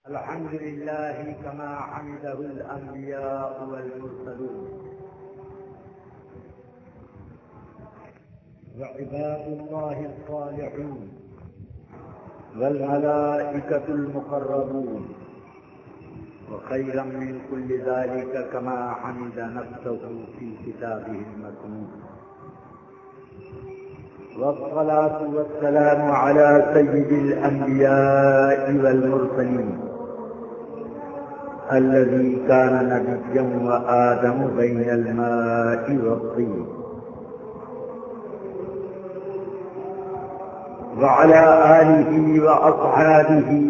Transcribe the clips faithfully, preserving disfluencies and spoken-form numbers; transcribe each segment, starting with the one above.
الحمد لله كما حمده الأنبياء والمرسلون وعباد الله الصالحون والملائكة المقربون وخيرا من كل ذلك كما حمد نفسه في كتابه المكنون. والصلاة والسلام على سيد الأنبياء والمرسلين الذي كان نبيا وآدم بين الماء والطين، وعلى آله وأصحابه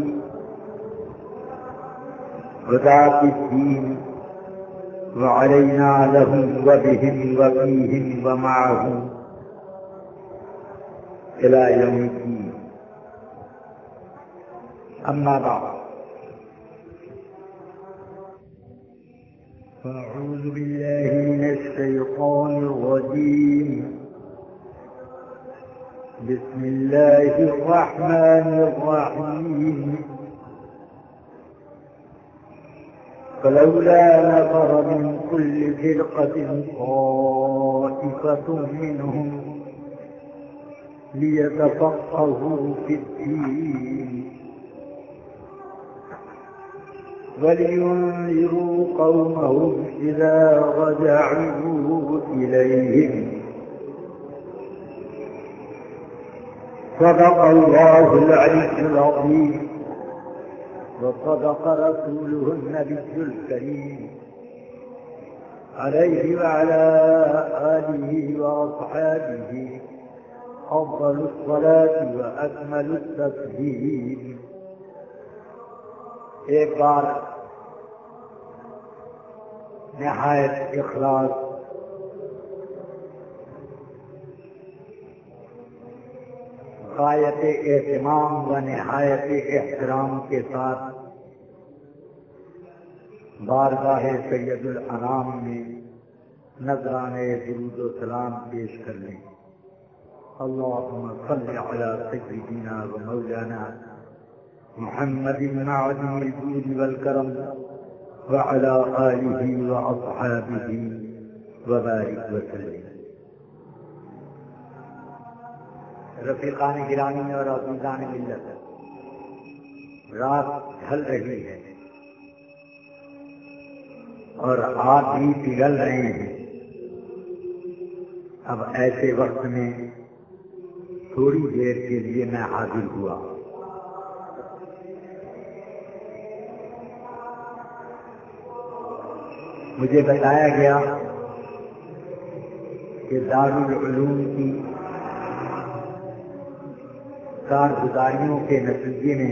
وذات الدين وعلينا لهم وبهم وفيهم ومعهم إلى يوم الدين. أما بعد، فأعوذ بالله من الشيطان الرجيم. بسم الله الرحمن الرحيم. فلولا نفر من كل فرقة طائفة منهم ليتفقهوا في الدين ولينذروا قومهم إذا رجعوا إليهم. صدق الله العلي العظيم وصدق رسوله النبي الكريم عليه وعلى آله وأصحابه أفضل الصلاة وأكمل التسليم. ایک بار نہایت اخلاص غایت اہتمام و نہایت احترام کے ساتھ بارگاہ سید الانام میں نذرانے درود و سلام پیش کر لیں. اللهم صل على سيدنا ومولانا محمد معدن الجود والكرم وعلى آله وأصحابه وبارك وسلم. رفیقان گرامی اور عزیزان ملت، رات ڈھل رہی ہے اور آپ بھی پگھل رہے ہیں. اب ایسے وقت میں تھوڑی دیر کے لیے میں حاضر ہوا. مجھے بتایا گیا کہ دارالعلوم کی کارگزاریوں کے نتیجے میں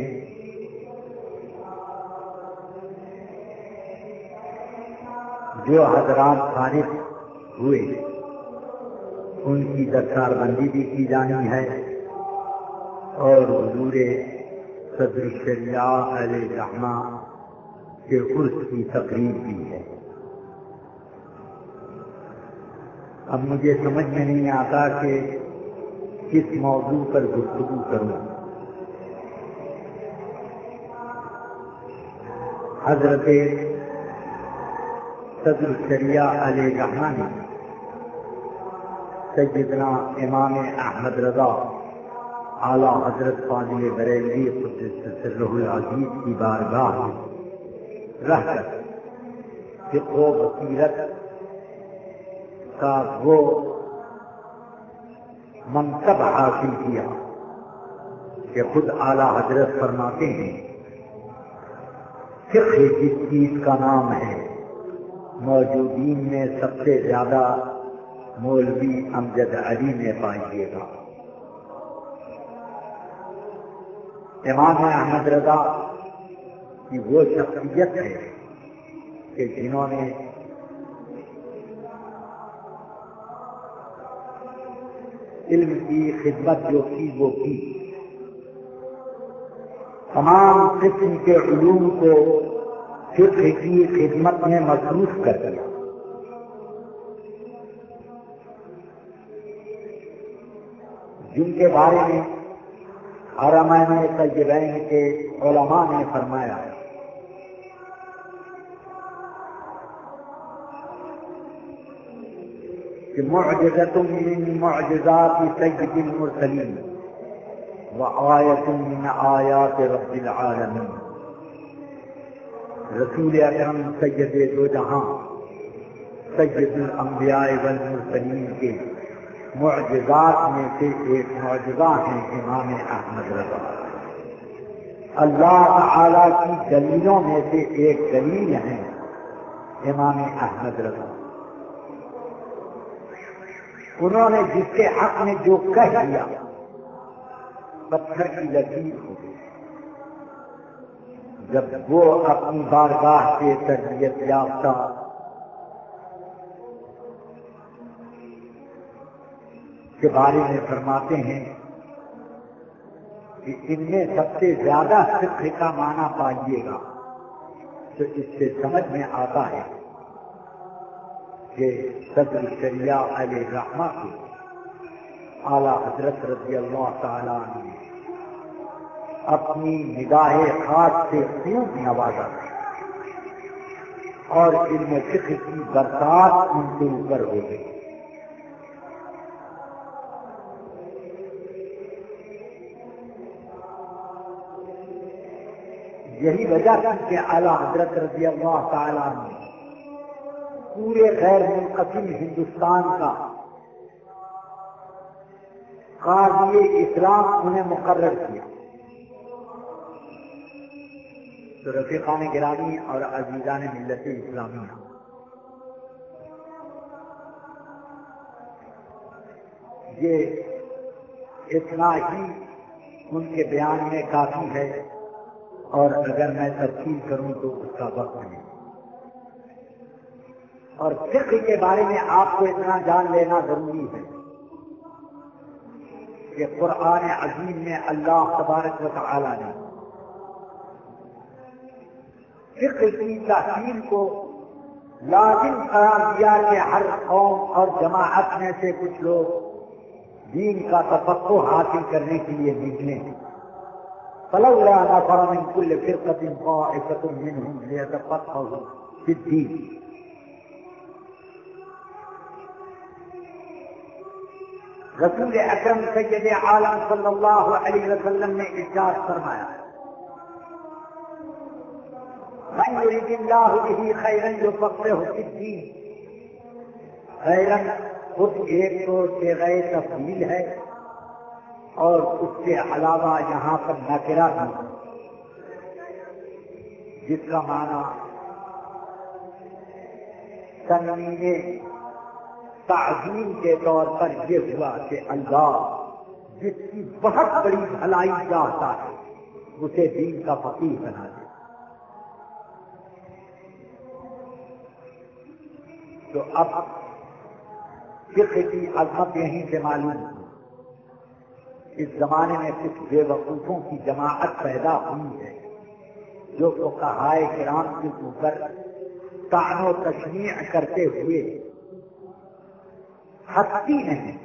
جو حضرات فارغ ہوئے ان کی دستار بندی بھی کی جانی ہے اور حضور صدر الشریعہ علیہ الرحمہ کے عرس کی تقریب بھی ہے. اب مجھے سمجھ میں نہیں آتا کہ کس موضوع پر گفتگو کروں. حضرت صدر الشریعہ علیہ الرحمہ نے سیدنا امام احمد رضا اعلیٰ حضرت فاضل بریلوی قدس سرہ العزیز کی بارگاہ میں رہ کر فقہ و بصیرت کا وہ منصب حاصل کیا کہ خود اعلیٰ حضرت فرماتے ہیں فقہ جس چیز کا نام ہے موجودین میں سب سے زیادہ مولوی امجد علی میں پائیے گا. امام احمد رضا کی وہ شخصیت ہے کہ جنہوں نے علم کی خدمت جو کی وہ کی، تمام قسم کے علوم کو فقہ کی خدمت میں مصروف کر دیا. جن کے بارے میں حرمین طیبین کے علماء نے فرمایا کہ معجزۃ من معجزات سید المرسلین وآیۃ من آیات رب العالمین، رسول اکرم سید دو جہاں سید الانبیاء والمرسلین کے معجزات میں سے ایک معجزہ ہیں امام احمد رضا۔ اللہ تعالی کی دلیلوں میں سے ایک دلیل ہیں امام احمد رضا۔ انہوں نے جس کے حق میں جو کہہ دیا پتھر کی لکیر ہو گئی۔ جب وہ اپنی بارگاہ سے تربیت یافتہ کے بارے میں فرماتے ہیں کہ ان میں سب سے زیادہ فقہ کا معنی پائیے گا تو اس سے سمجھ میں آتا ہے کہ صدر شریعہ علیہ الرحمہ کے اعلیٰ حضرت رضی اللہ تعالیٰ نے اپنی نگاہ خاص سے خوب نوازا اور علم فقہ کی برکات ان کے اوپر ہو گئی۔ یہی وجہ تھی کہ اعلیٰ حضرت رضی اللہ تعالیٰ نے پورے غیر منقسم ہندوستان کا قاضی اسلام انہیں مقرر کیا۔ تو رفیقان گرامی اور عزیزان ملت اسلامیہ، یہ اتنا ہی ان کے بیان میں کافی ہے، اور اگر میں تفصیل کروں تو اس کا وقت نہیں۔ اور فقہ کے بارے میں آپ کو اتنا جان لینا ضروری ہے کہ قرآن عظیم میں اللہ تبارک و تعالی نے فقہ کی تحصیل کو لازم قرار دیا کہ ہر قوم اور جماعت میں سے کچھ لوگ دین کا تفقہ حاصل کرنے کے لیے نکلیں۔ فلولا نفر من كل فرقة طائفة منهم ليتفقهوا في الدين۔ رسول اکرم سید عالم صلی اللہ علیہ وسلم نے ارشاد فرمایا، من يريد الله به خيرا يفقهه في الدين۔ خیرا خود ایک تو صیغہ تفضیل ہے اور اس کے علاوہ یہاں پر نکرہ بھی، جس کا معنی تنوین تعظیم کے طور پر یہ ہوا کہ اللہ جس کی بہت بڑی بھلائی چاہتا ہے اسے دین کا فقیہ بنا دے۔ تو اب فقہ کی عظمت یہیں سے معلوم ہوئی۔ اس زمانے میں کچھ بے وقوفوں کی جماعت پیدا ہوئی ہے جو فقہائے کرام کے اوپر طعن و تشنیع کرتے ہوئے ہستی نہیں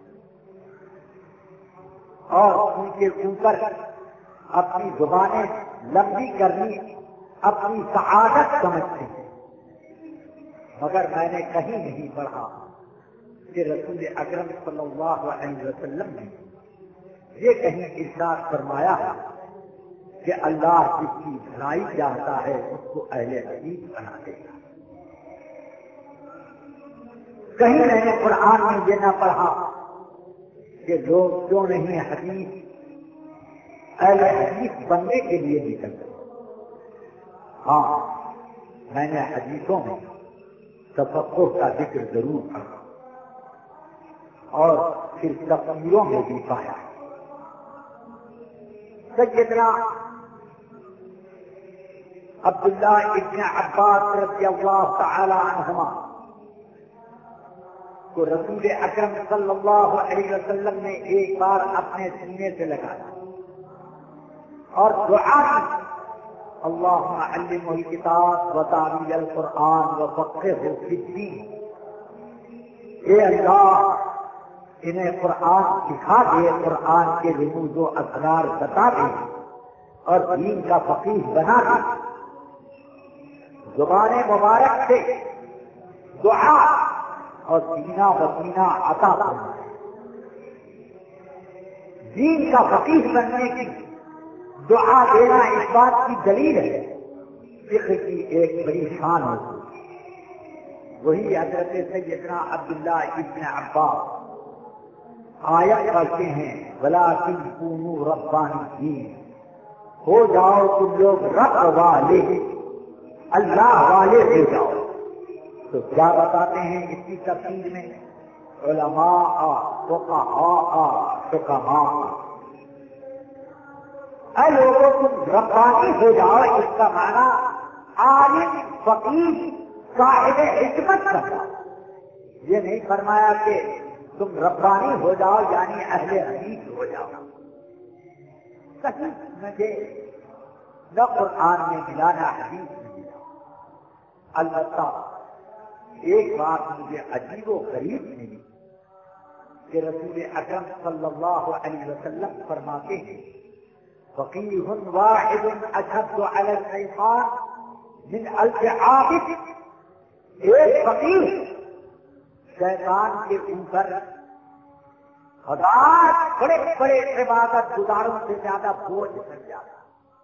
اور ان کے اوپر اپنی زبانیں لمبی کرنی اپنی سعادت سمجھتے ہیں، مگر میں نے کہیں نہیں پڑھا کہ رسول اکرم صلی اللہ علیہ وسلم نے یہ کہیں ارشاد فرمایا ہے کہ اللہ جس کی بھلائی چاہتا ہے اس کو اہل حدیث بنا دے گا۔ کہیں میں نے قرآن میں یہ نہ پڑھا کہ لوگ کیوں نہیں حدیث اہل حدیث بننے کے لیے نکلتے۔ ہاں، میں نے حدیثوں میں تفقہ کا ذکر ضرور پڑھا اور پھر تفسیروں میں بھی پایا۔ سیدنا عبداللہ ابن عباس رضی اللہ تعالی عنہما کو رسول اکرم صلی اللہ علیہ وسلم نے ایک بار اپنے سینے سے لگایا اور دعا کی، اللہم علمہ الکتاب و تعویل القرآن و فقہہ فی الدین۔ اے اللہ انہیں قرآن سکھا دے، قرآن کے رموز و اسرار بتا دے اور دین کا فقیہ بنا دے۔ زبان مبارک سے دعا اور سینہ بسینہ عطا فرمائے۔ دین کا فقیہ بننے کی دعا دینا اس بات کی دلیل ہے فقہ کی ایک بڑی شان ہوتی ہے۔ وہی حضرت سیدنا عبداللہ ابن عباس آیت پڑھتے ہیں وَلَٰكِن كُونُوا رَبَّانِيِّينَ، ہو جاؤ تم لوگ رب والے، اللہ والے ہو جاؤ۔ تو کیا بتاتے ہیں اس کی تفصیل میں؟ علماء، فقہاء، حکماء، اے لوگوں تم ربانی ہو جاؤ، اس کا معنی عالم، فقیہ، صاحب حکمت کرنا۔ یہ نہیں فرمایا کہ تم ربانی ہو جاؤ یعنی اہل حدیث ہو جاؤ۔ صحیح مجھے نہ قرآن میں ملا نہ حدیث میں ملا۔ البتہ ایک بات مجھے عجیب و غریب ملی کہ رسول اکرم صلی اللہ علیہ وسلم فرماتے ہیں فقیہ واحد اشد علی الشیطان من الف عابد، ایک فقیہ شیطان کے اوپر ہزار بڑے بڑے عبادت گزاروں سے زیادہ بوجھ بن جاتا۔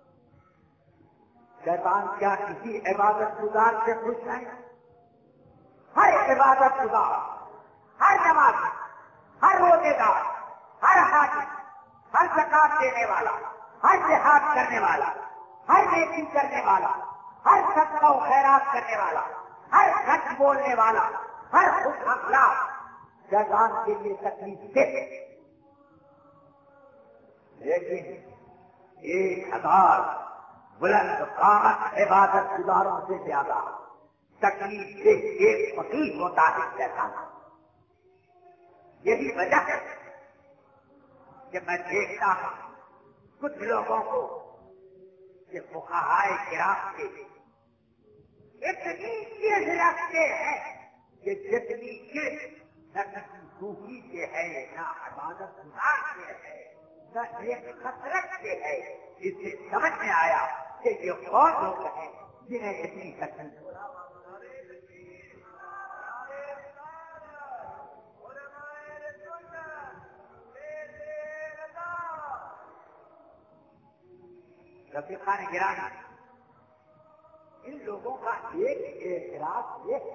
شیطان کیا کسی عبادت گزار سے خوش ہے؟ ہر عبادت گزار، ہر نماز، ہر روزے دار، ہر حاجی، ہر زکات دینے والا، ہر جہاد کرنے والا، ہر نیکی کرنے والا، ہر صدقہ و خیرات کرنے والا، ہر سچ بولنے والا، ہر خوش اخلاق شیطان کے لیے تکلیف دے، لیکن ایک ہزار بلند قامت عبادت گزاروں سے زیادہ تکلیف سے ایک فقیر ہوتا ہے شیطان۔ یہی وجہ ہے کہ میں دیکھتا ہوں کچھ لوگوں کو کہ فقہائے کرام کے اتنی چیز رکھتے ہیں کہ جتنی چیز نہ کسی صوفی سے ہے، نہ عبادت گزار سے ہے، نہ ایک خطرت سے ہے۔ اس سے سمجھ میں آیا کہ یہ کون لوگ ہیں جنہیں اتنی تکلیف ہو رہا۔ رفیقان گرامی، ان لوگوں کا ایک اعتراض یہ ہے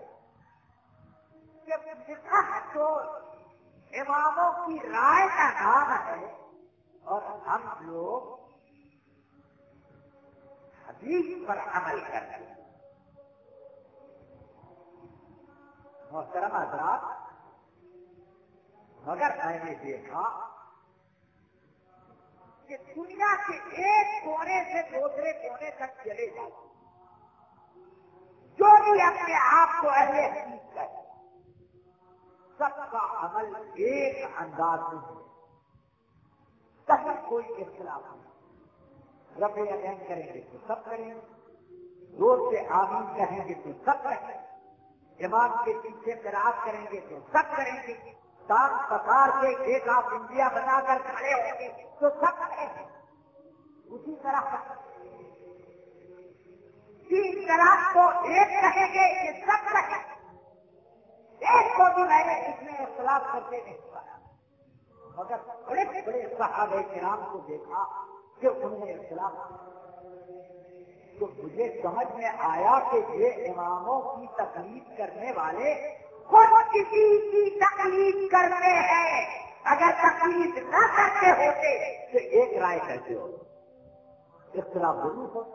کہ فقہ تو اماموں کی رائے کا نام ہے اور ہم لوگ حدیث پر عمل کرتے ہیں۔ محترم حضرات، مگر میں نے دیکھا کہ دنیا کے ایک کونے سے دوسرے کونے تک چلے جاتے، جو بھی اپنے آپ کو اہل حدیث ہے، سب کا عمل ایک انداز میں ہے، کہیں کوئی اختلاف نہیں۔ رفع یدین کریں گے تو سب کریں گے، زور سے آمین کہیں گے تو سب کریں گے، امام کے پیچھے قرات کریں گے تو سب کریں گے، تان پکار کے ایک آپ انڈیا بنا کر کھڑے ہوں گے تو سب کریں گے۔ اسی طرح تین طرح کو ایک کہیں گے یہ سب کہیں گے، ایک کو بھی میں نے اس میں اختلاف کرتے نہیں پایا، مگر بڑے بڑے صحابہ کرام کو دیکھا کہ انہوں نے اختلاف تو مجھے سمجھ میں آیا کہ یہ اماموں کی تقلید کرنے والے خود کسی کی تقلید کرتے ہیں، اگر تقلید نہ کرتے ہوتے تو ایک رائے کہتے ہو، اختلاف ضرور ہوتا۔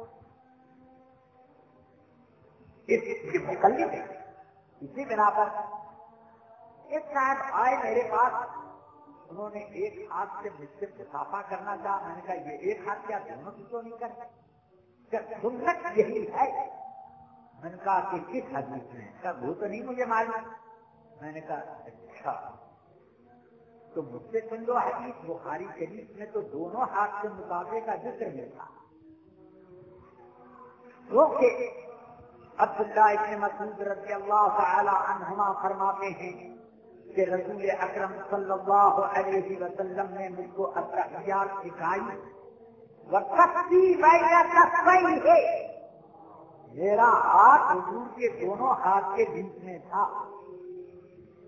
اس کی مقلد ہے، اسی بنا پر ایک صاحب آئے میرے پاس، انہوں نے ایک ہاتھ سے مجھ سے مسافہ کرنا چاہا، میں نے کہا یہ ایک ہاتھ کیا دونوں کی تو نہیں کرتے، سنت یہی ہے۔ میں نے کہا کہ کس حدیث میں؟ کہا وہ تو نہیں مجھے معلوم۔ میں نے کہا اچھا تو مجھ سے سن لو حدیث، بخاری شریف میں تو دونوں ہاتھ سے مسافے کا ذکر ملتا، کیونکہ عبداللہ ابن مسعود رضی اللہ تعالی عنہما فرماتے ہیں کہ رسول اکرم صلی اللہ علیہ وسلم نے مجھ کو التحیات سکھائی، وقتی بین کفیہ، میرا ہاتھ حضور کے دونوں ہاتھ کے بیچ میں تھا،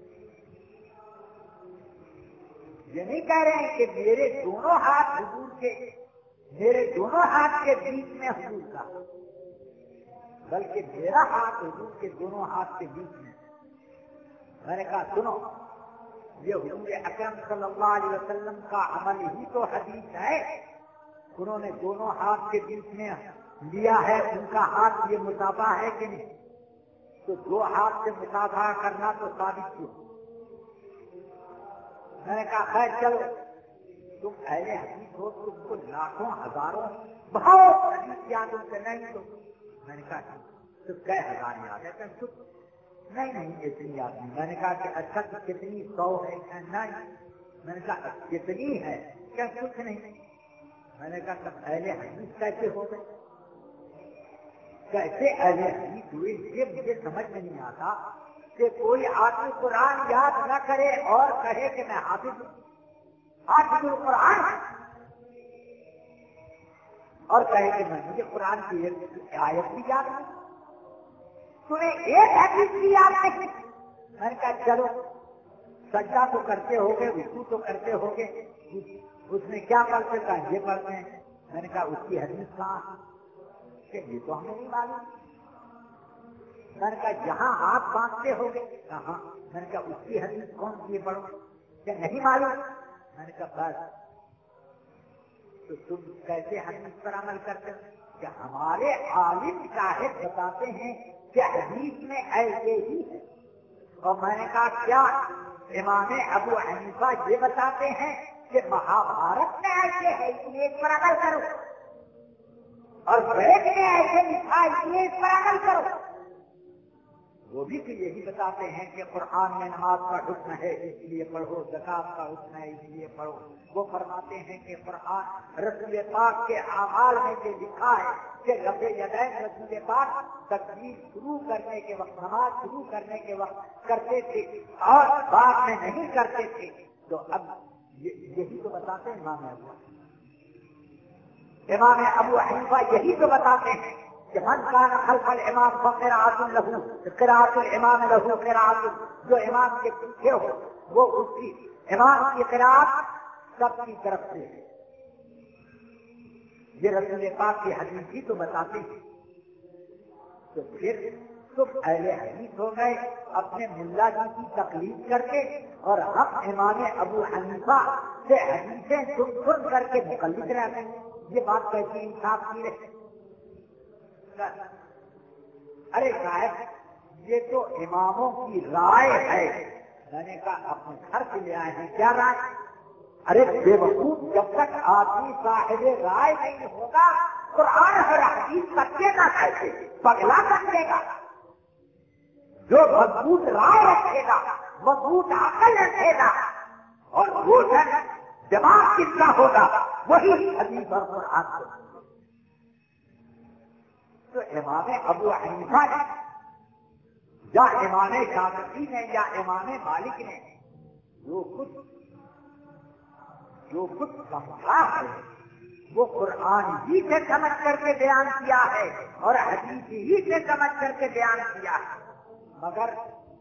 یہ نہیں کہہ رہے ہیں کہ میرے دونوں ہاتھ حضور کے میرے دونوں ہاتھ کے بیچ میں حضور کا، بلکہ میرا ہاتھ حضور کے دونوں ہاتھ کے بیچ میں۔ میں نے کہا سنو، یہ حضور اکرم صلی اللہ علیہ وسلم کا عمل ہی تو حدیث ہے، انہوں نے دونوں ہاتھ کے بیچ میں لیا ہے، ان کا ہاتھ یہ مصافحہ ہے کہ نہیں؟ تو دو ہاتھ سے مصافحہ کرنا تو ثابت کیوں؟ میں نے کہا خیر چلو، تم اہل حدیث ہو، تم کو لاکھوں ہزاروں بہت حدیث یاد ہوتے نہیں تو میں نے کہا تو کئی ہزار یاد ہے؟ نہیں نہیں اتنی یاد نہیں۔ میں نے کہا کہ اچھا تو کتنی سو ہے؟ نہیں۔ میں نے کہا کتنی ہے؟ کیا کچھ نہیں۔ میں نے کہا تب اہل حدیث کیسے ہو گئے؟ کیسے اہل حدیث ہوئے یہ مجھے سمجھ میں نہیں آتا کہ کوئی آدمی قرآن یاد نہ کرے اور کہے کہ میں حافظ ہوں، حافظ القرآن، اور کہے کہ میں مجھے قرآن کی ایک آیت بھی یاد نہیں، تمہیں ایک حدیث بھی یاد نہیں۔ میں نے کہا چلو، سجدہ تو کرتے ہوگے، رکوع تو کرتے ہوگے، اس میں کیا پڑھتے تھا؟ یہ پڑھتے ہیں۔ میں نے کہا اس کی حدیث کہاں؟ کہ یہ تو ہمیں نہیں معلوم۔ میں نے کہا جہاں ہاتھ باندھتے ہوگے کہاں؟ میں نے کہا اس کی حدیث کون سی ہے پڑھو؟ کہ نہیں معلوم۔ میں نے کہا بس تو تم کیسے حدیث پر عمل کرتے ہو؟ کہ ہمارے عالم شاہد بتاتے ہیں کہ حدیث میں ایسے ہی ہے۔ اور میں نے کہا کیا امام ابو حنیفہ یہ بتاتے ہیں کہ مہابھارت میں ایسے ہے اس لیے اس پر عمل کرو، اور وید میں ایسے لکھا اس لیے اس پر عمل کرو؟ وہ بھی تو یہی بتاتے ہیں کہ قرآن میں نماز کا حکم ہے اس لیے پڑھو، زکات کا حکم ہے اس لیے پڑھو۔ وہ فرماتے ہیں کہ قرآن رسول پاک کے اعمال میں یہ لکھا ہے کہ رفع یدین رسول پاک تکبیر شروع کرنے کے وقت، نماز شروع کرنے کے وقت کرتے تھے اور بعد میں نہیں کرتے تھے۔ تو اب یہی تو بتاتے ہیں امام ابو امام ابو حنیفہ یہی تو بتاتے ہیں کہ من کان خلف الامام فقراءۃ له قراءۃ الامام له قراءۃ، جو امام کے پیچھے ہو وہ اس کی امام کی قراءت سب کی طرف سے ہے۔ یہ رسول پاک کی حدیث ہی تو بتاتے ہیں۔ تو پھر تم اہل حدیث ہو گئے اپنے ملا جی کی تقلید کر کے، اور ہم امام ابو حنیفہ سے حدیثیں سن سن کر کے مقلد رہتے ہیں۔ یہ بات کیسی انصاف کی ہے؟ ارے صاحب یہ تو اماموں کی رائے ہے۔ میں نے کہا اپنے گھر سے لے آئے ہیں کیا رائے؟ ارے بے وقوف، جب تک آدمی صاحب رائے نہیں ہوگا قرآن اور حدیث سچے نہ کہتے پگلا کر دے گا۔ جو مضبوط رائے رکھے گا، مضبوط عقل رکھے گا اور روشن دماغ کس کا ہوگا وہی حدیث اور قرآن کو۔ تو امام ابو حنیفہ نے یا امام شافعی نے یا امام مالک نے جو کچھ جو کچھ سمجھا ہے وہ قرآن ہی سے سمجھ کر کے بیان کیا ہے اور حدیث ہی سے سمجھ کر کے بیان کیا ہے۔ مگر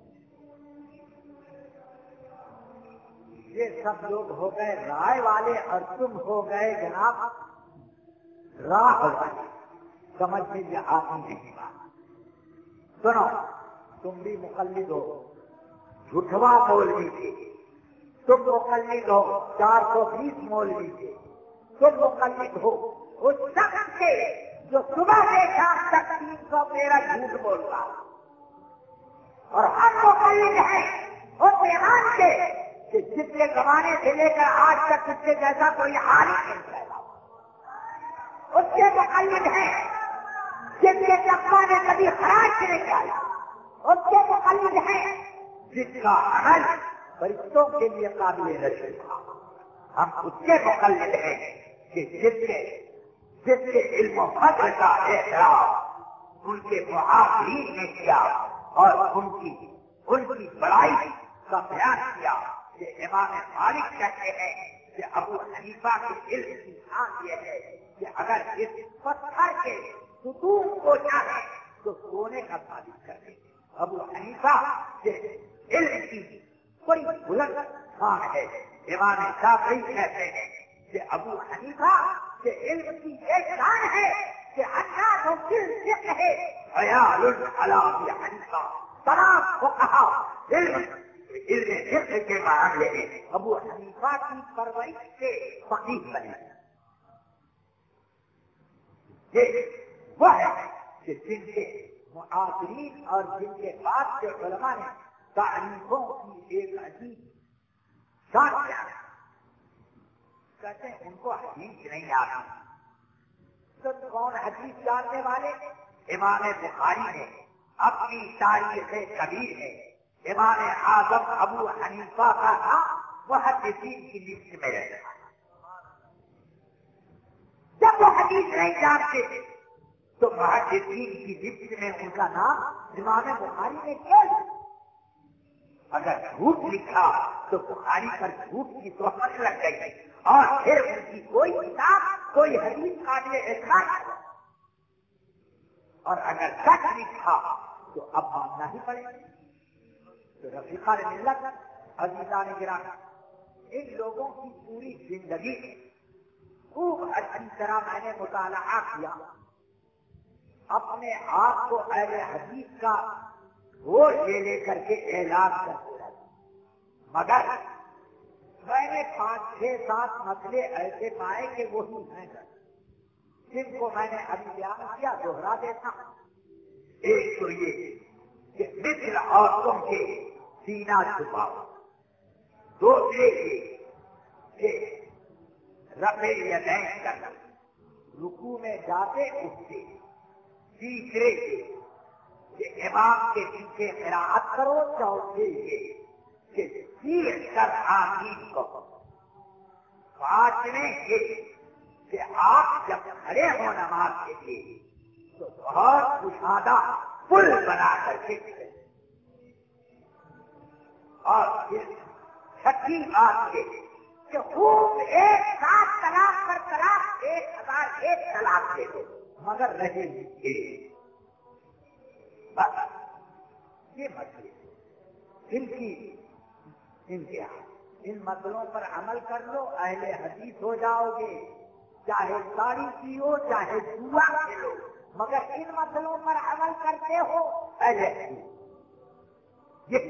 یہ سب لوگ ہو گئے رائے والے اور تم ہو گئے جناب راہ والے، سمجھ میں یہ آتی نہیں بات۔ سنو، تم بھی مقلد ہو، جھٹوا مولوی تھے، تم مقلد ہو چار سو بیس مولوی تھے، تم مقلد ہو اس شخص کے جو صبح سے شام تک تین سو تیرہ جھوٹ بولتا، اور ہم مقلد ہیں اس ایمان کے کہ جس کے زمانے سے لے کر آج تک اس کے جیسا کوئی حال ہی نہیں پیدا، اس کے مقلد ہیں جس کے چپا نے کبھی خراج نہیں کیا، اس کے مقلد ہیں جس کا عمل فرشتوں کے لیے قابل رشک تھا۔ ہم اس کے مقلد ہیں کہ جس کے جس کے علم و فضل کا احترام ان کے معاصرین نے کیا اور ان کی ان کی بڑائی کا بیان کیا۔ کہ امام مالک کہتے ہیں کہ ابو حنیفہ کے علم کی شان یہ ہے کہ اگر اس پتھر کے ستون کو چاہے تو سونے کا ثابت کر دے۔ ابو حنیفہ کے علم کی بڑی بلند شان ہے امام شافعی کہتے ہیں کہ ابو حنیفہ کہ علم کی ایک شان ہے کہ الناس فی الفقہ عیال علی ابی حنیفہ، تمام فقہا علم علم فقہ کے معاملے میں ابو حنیفہ کی پرورش سے فقیہ بنے. یہ وہ ہے کہ جن کے معاصرین اور جن کے بعد کے علماء نے تعریفوں کی ایک عجیب شان کیا کہتے ہیں ان کو حدیث نہیں آتی. تو کون حدیث جاننے والے؟ امام بخاری نے اپنی تاریخ کبیر ہے امام اعظم ابو حنیفہ کا نام محدثین کی لسٹ میں رہتا ہے. جب وہ حدیث نہیں جانتے تو محدثین کی لسٹ میں ان کا نام امام بخاری نے کیا؟ اگر جھوٹ لکھا تو بخاری پر جھوٹ کی تہمت لگ گئی اور پھر ان کی کوئی کتاب کوئی حدیث قابل اعتبار نہیں. اور اگر سچ لکھا تو اب ماننا ہی پڑے گا. تو رفیقان ملت عزیزان گرامی، ان لوگوں کی پوری زندگی خوب اچھی طرح میں نے مطالعہ کیا، اپنے آپ کو اہل حدیث کا وہ یہ لے کر کے اعلان کرتے رہے، مگر میں نے پانچ چھ سات مسئلے ایسے پائے کہ وہی ہیں جن کو میں نے ابھی بیان کیا دوہرا دیتا ہوں. ایک تو یہ کہ مثل عورتوں کے سینہ چھپاؤ، دوسرے یہ کہ رفع یدین کرنا، رکوع میں جاتے اٹھتے، تیسرے یہ کہ امام کے پیچھے قراءت کرو، چوتھے یہ کہ سیکھ کر آمین کہو، پانچویں یہ کہ آپ جب کھڑے ہو نماز کے لیے تو بہت کشادہ پل بنا کر کے کھڑے. اور پھر چھٹی بات یہ کہ خوب ایک ساتھ طلاق پر طلاق ایک ہزار ایک طلاق دے دو مگر رہے گی. بس یہ مسئلے ان کی انتہا. ان مسئلوں پر عمل کر لو، اہل حدیث ہو جاؤ گے، چاہے ساڑی پیو چاہے جوا کھیلو، مگر ان مسئلوں پر عمل کرتے ہو اہل حدیث. یہ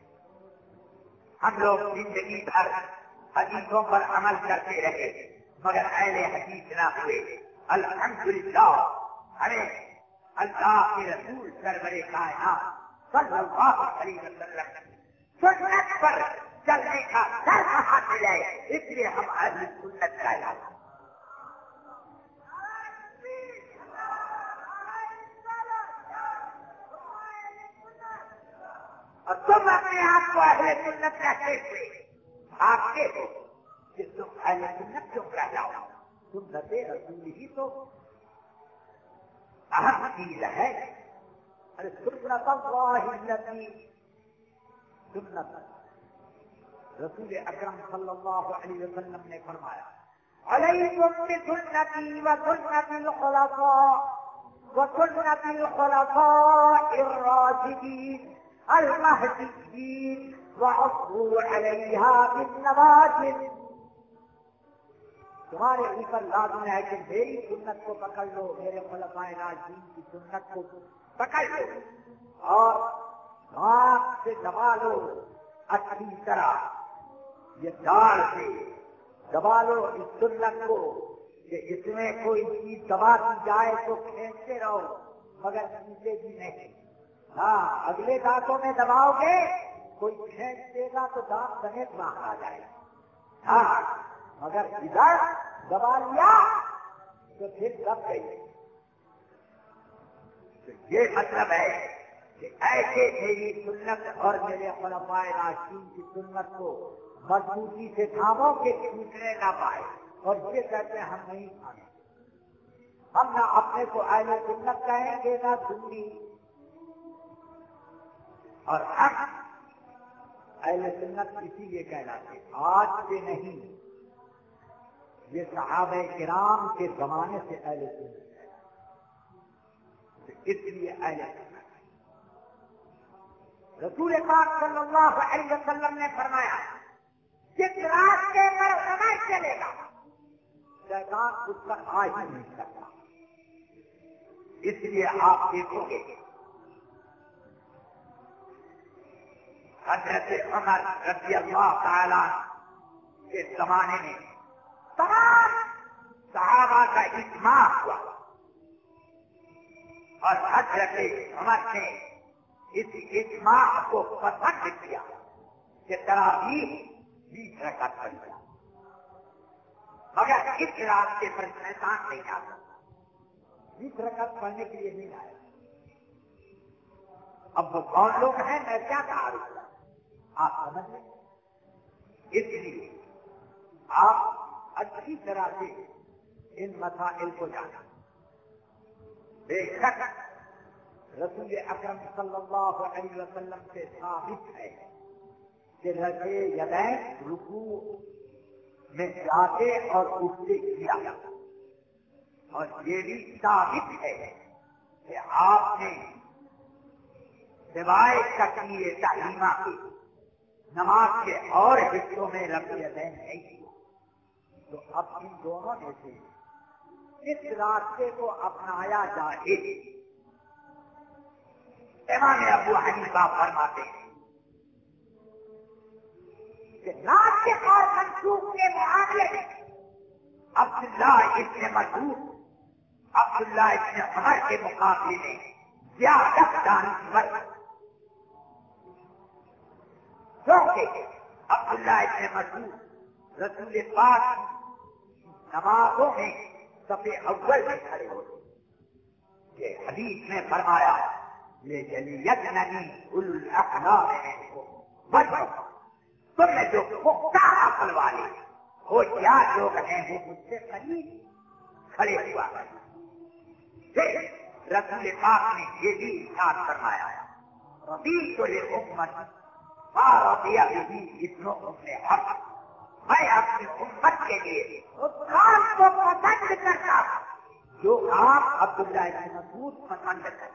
ہم لوگ زندگی بھر حدیثوں پر عمل کرتے رہے مگر اہل حدیث نہ ہوئے. الحمدللہ ہمیں اللہ کے رسول سرور کائنات صلی اللہ علیہ وسلم سنت پر چلنے کا درس حاصل ہے، اس لیے ہم اہل سنت کہلاتے ہیں. اور تم اپنے آپ کو اہل سنت کہتے ہوئے بھاگتے ہو کہ تم اہل سنت کیوں کہلاؤ؟ سنت رسول ہی تو اہم چیز ہے. ارے سنت اللہ التی سنت رسول اکرم صلی اللہ علیہ وسلم نے فرمایا علیکم بسنتی وسنت الخلفاء وسنت الخلفاء الراشدین المہدیین وعضوا علیہا بالنواجذ. تمہارے اوپر لازم ہے کہ میری سنت کو پکڑ لو، میرے خلفائے راشدین کی سنت کو پکڑ لو اور ہاتھ سے دبا لو اچھی طرح. یہ داڑھ سے دبا لو اس سنت کو کہ اس میں کوئی چیز دبا دی جائے تو کھینچتے رہو مگر کھینچے بھی نہیں. ہاں اگلے دانتوں میں دباؤ گے کوئی کھینچ دے گا تو دانت سمیت باہر آ جائے گا. ہاں مگر ادھر دبا لیا تو پھر دب گئی. تو یہ مطلب ہے کہ ایسے میری سنت اور میرے خلفائے راشدین کی سنت کو مضبوطی سے تھامو کہ چھوٹنے نہ پائے. اور یہ کہتے ہیں ہم نہیں کھانے، ہم نہ اپنے کو اہل سنت کہیں گے نہ سنی، اور ہم اہل سنت اسی لیے کہلاتے آج سے نہیں، یہ صحابہ کرام کے زمانے سے اہل سنت ہے. اس لیے اہل سنت رسول پاک صلی اللہ علیہ وسلم نے فرمایا جس راستے پر عمر چلے گا شیطان اس پر آ ہی نہیں سکتا. اس لیے آپ دیکھو گے حضرت عمر رضی اللہ تعالیٰ کے زمانے میں تمام صحابہ کا اجماع ہوا اور حضرت عمر نے اس اجماع کو پسند کیا کہ تراویح بیس رکعت پڑھ لیا. مگر اس راستے پر شیطان نہیں آتا، بیس رکعت پڑھنے کے لیے نہیں آیا. اب وہ کون لوگ ہیں میں کیا تعارف کروں، آپ سمجھ لیں. اس لیے آپ اچھی طرح سے ان مسائل کو جانا. بے شک رسول اکرم صلی اللہ علیہ وسلم سے ثابت ہے کہ رفع یدین رکوع میں جاتے اور اٹھتے کیا، اور یہ بھی ثابت ہے کہ آپ نے سوائے تکبیر تحریمہ کی نماز کے اور حصوں میں رفع یدین نہیں کیا. تو اب ان دونوں میں سے اس راستے کو اپنایا جائے. امام ابو حنیفہ فرماتے ہیں کہ ناسخ اور منسوخ کے معاملے میں عبداللہ ابن مسعود عبداللہ ابن عمر کے مقابلے میں زیادہ دانشور، کیونکہ عبداللہ ابن مسعود رسول پاک نمازوں میں صف اول میں کھڑے ہوتے. یہ حدیث میں فرمایا لِيَجْنَنِي أُولُو الْأَحْلَامِ مِنْكُمْ، تم میں جو پختہ عقل والے ہوشیار لوگ ہیں وہ مجھ سے قریب کھڑے ہوا کریں. پھر رسول پاک نے یہ بھی ارشاد فرمایا رضیت لِأُمَّتِي مَا رَضِیَ بِهِ ابْنُ أُمِّ حَفْصٍ، میں اپنی امت کے لیے اس کام کو پسند کرتا ہوں جو کام عبداللہ ابن مسعود پسند کرتا.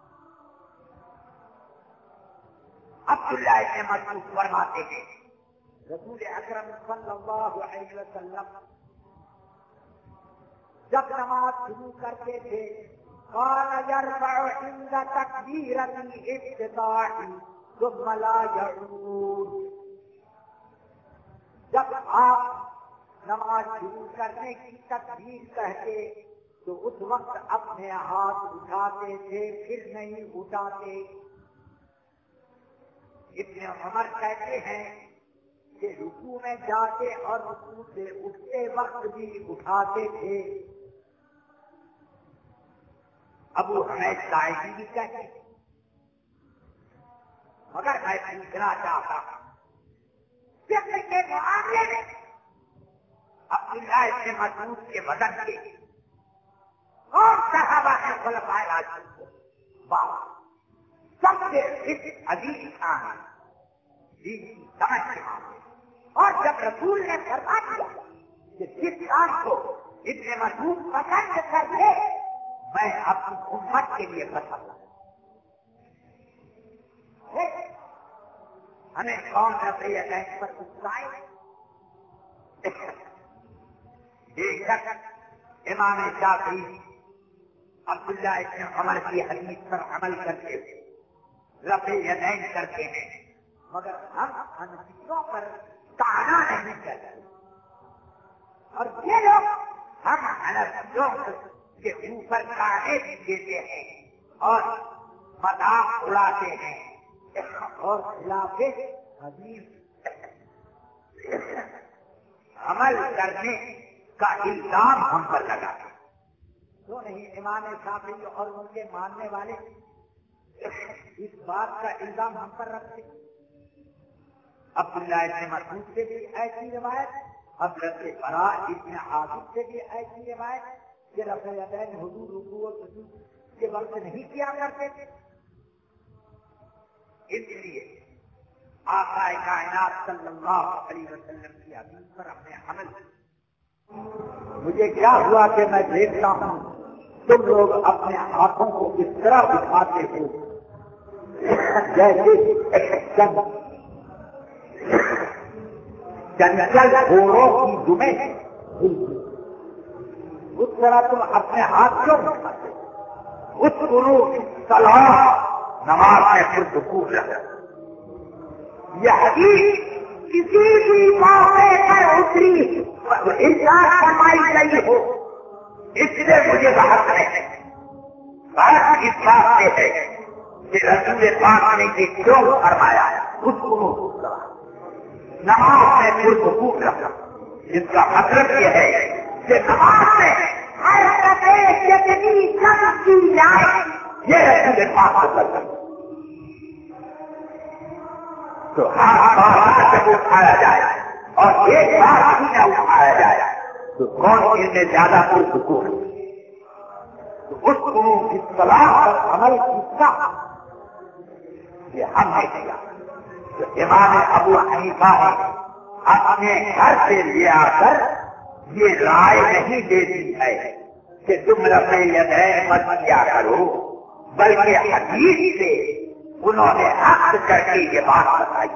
عبداللہ ابن مسعود فرماتے ہیں رسول اکرم صلی اللہ علیہ وسلم جب نماز شروع کرتے تھے قال يرفع عند تكبيرة الافتتاح ثم لا يعود. جب آپ نماز شروع کرنے کی تکبیر کہتے تو اس وقت اپنے ہاتھ اٹھاتے تھے پھر نہیں اٹھاتے. ابن عمر کہتے ہیں کہ رکوع میں جاتے اور رکوع سے اٹھتے وقت بھی اٹھاتے تھے. ابو حمید ساعدی بھی کہتے ہیں. مگر میں پوچھنا چاہتا ہوں فقہ کے معاملے میں عبداللہ ابن مسعود کے وزن کے کون صحابہ ہیں خلفائے راشدین؟ بابا سب سے عزیز انسان دین کی سمجھ کے معاملے. اور جب رسول نے فرما دیا کہ جس کام کو ابن مسعود پسند کرتے میں اپنی امت کے لیے پسند کروں. ہمیں کون رفع یدین پر اکسائے؟ بے شک امام شافعی عبداللہ ابن عمر کی حدیث پر عمل کرتے ہوئے رفع یدین کرتے ہیں، مگر ہم حنفیوں پر طعنا نہیں کرتے. اور یہ لوگ ہم حنفیوں کے اوپر طعنے بھی دیتے ہیں اور مذاق اڑاتے ہیں اور خلاف حدیث عمل کرنے کا الزام ہم پر لگاتے. کیوں نہیں امام شافعی اور ان کے ماننے والے اس بات کا الزام ہم پر رکھتے؟ عبداللہ ابن مسعود سے بھی ایسی روایت، حضرت براء ابن عازب سے بھی ایسی روایت کہ رفع یدین حضور رکوع و سجود کے وقت نہیں کیا کرتے تھے. اس لیے آقا کائنات صلی اللہ علیہ وسلم کی حدیث پر اپنے عمل. مجھے کیا ہوا کہ میں دیکھتا ہوں تم لوگ اپنے ہاتھوں کو اس طرح اٹھاتے ہو جیسے چند چنچل گھوڑوں کی دمیں اس طرح تم اپنے ہاتھ کیوں اٹھاتے؟ اس گرو کی صلاح نماز میں پرسکون رہا. یہ حدیث کسی بھی موقع پر اتری انکار فرمائی گئی ہو، اس لیے مجھے بحث ہے. بحث اس بات سے ہے کہ رسول پاک نے یہ کیوں فرمایا اس گرو کی صلاح نماز میں پرسکون رہا. اس کا مطلب یہ ہے کہ نماز میں ہر رکعت جتنی کم کی جائے یہ رسول پاک کو پسند. تو ہر بار جب اٹھایا جائے اور ایک بار ہی نہ اٹھایا جائے تو کون ان میں زیادہ پرسکون ہے؟ تو اس کو کی صلاح پر عمل کیا یہ ہم نے کیا. تو امام ابو حنیفہ نے اپنے گھر سے لے آ کر یہ رائے نہیں دے دی ہے کہ تم رفع یدین مت کیا کرو، بلکہ حدیث سے انہوں نے حق کر کے یہ بات بتائی.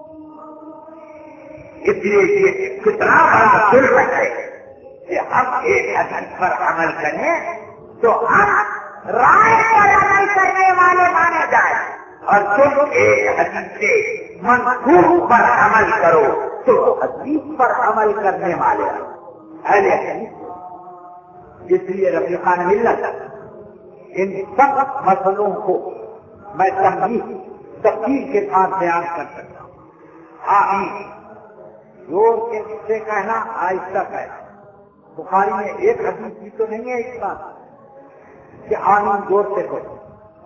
اس لیے یہ کتنا بڑا ظلم ہے کہ ہم ایک حدیث پر عمل کریں تو ہم رائے پر عمل کرنے والے مانے جائیں، اور تم ایک حدیث سے منسوخ پر عمل کرو تو حدیث پر عمل کرنے والے اہل حدیث. اس لیے رفیقان ملت ان سب مسئلوں کو میں تمہید تفصیل کے ساتھ بیان کر سکتا ہوں. آمین زور کے سے کہنا، آہستہ کہنا. بخاری میں ایک حدیث بھی تو نہیں ہے اس بات کہ آمین زور سے کہو،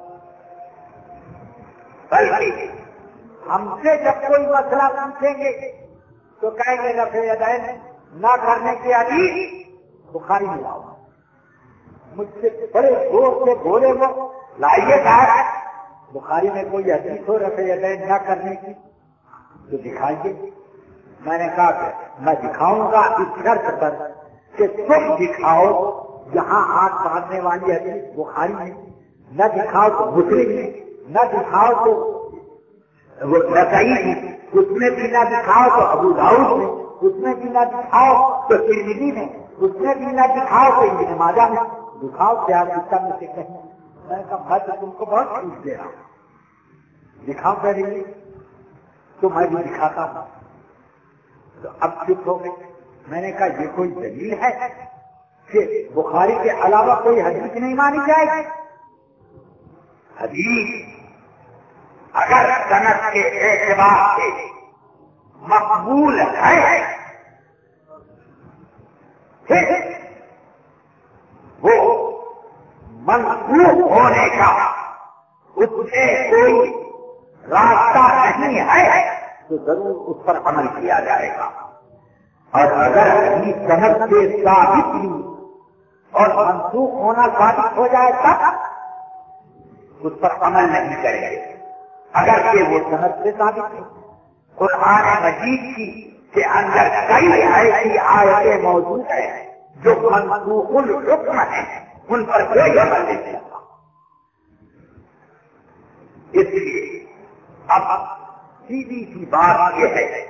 بلکہ ہم سے جب کوئی مسئلہ پوچھیں گے تو کہیں گے رفع یدین نہ کرنے کی حدیث بخاری میں لاؤ. مجھ سے بڑے زور سے بولے وہ لائیے صاحب بخاری میں کوئی حدیث ہو رفع یدین نہ کرنے کی تو دکھائیے. میں نے کہا کہ میں دکھاؤں گا اس شرط پر کہ تم دکھاؤ جہاں ہاتھ باندھنے والی حدیث بخاری میں، نہ دکھاؤ تو مسلم میں، نہ دکھاؤ تو وہ نسائی میں، اس میں بھی نہ دکھاؤ تو ابو داؤد میں، اس میں بھی نہ دکھاؤ تو ترمذی میں، اس میں بھی نہ دکھاؤ تو ابن ماجہ میں. دکھاؤ کیا سسٹم میں سے کہیں. میں نے کہا میں تو تم کو بہت پوچھ دے رہا ہوں، دکھاؤ کر رہی تو میں بھی دکھاتا ہوں. تو اب چپ ہو گئے. میں نے کہا یہ کوئی دلیل ہے کہ بخاری کے علاوہ کوئی حدیث نہیں مانی جائے گی؟ حدیث اگر سند کے اعتبار سے مقبول ہے پھر وہ منسوخ ہونے کا اس میں کوئی راستہ نہیں ہے تو ضرور اس پر عمل کیا جائے گا. اور اگر حدیث سند سے ثابت ہوئی اور منسوخ ہونا ثابت ہو جائے تب اس پر عمل نہیں کریں گے. اگر کہ وہ سند سے ثابت ہے قرآن مجید کی کے اندر کئی ایسی آیتیں موجود ہیں جو منسوخ الحکم ہیں، ان پر کوئی عمل نہیں کرتا. اس لیے اب سیدھی سی بات یہ ہے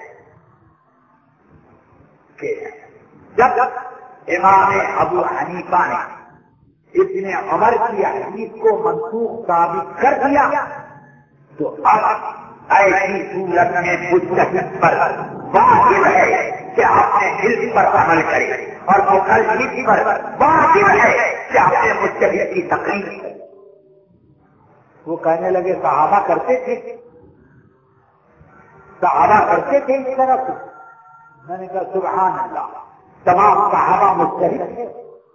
کہ جب امام ابو حنیفہ نے ابن عمر کی حدیث کو منسوخ ثابت کر دیا تو اب ایسی صورت میں مجتہد پر واجب ہے کہ اپنے علم پر عمل کرے اور مقلد پر واجب ہے کہ اپنے مجتہد کی تقریر کرے. وہ کہنے لگے صحابہ کرتے تھے صحابہ کرتے تھے اس طرح سے. میں نے کہا سبحان اللہ، تمام صحابہ مجتہد تھے.